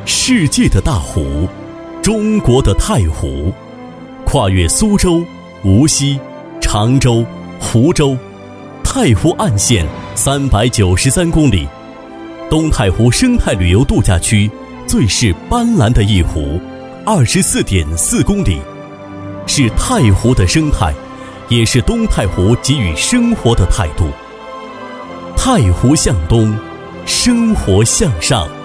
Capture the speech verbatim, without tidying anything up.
世界的大湖，中国的太湖，跨越苏州、无锡、常州、湖州，太湖岸线三百九十三公里，东太湖生态旅游度假区最是斑斓的一湖，二十四点四公里，是太湖的生态，也是东太湖给予生活的态度。太湖向东，生活向上。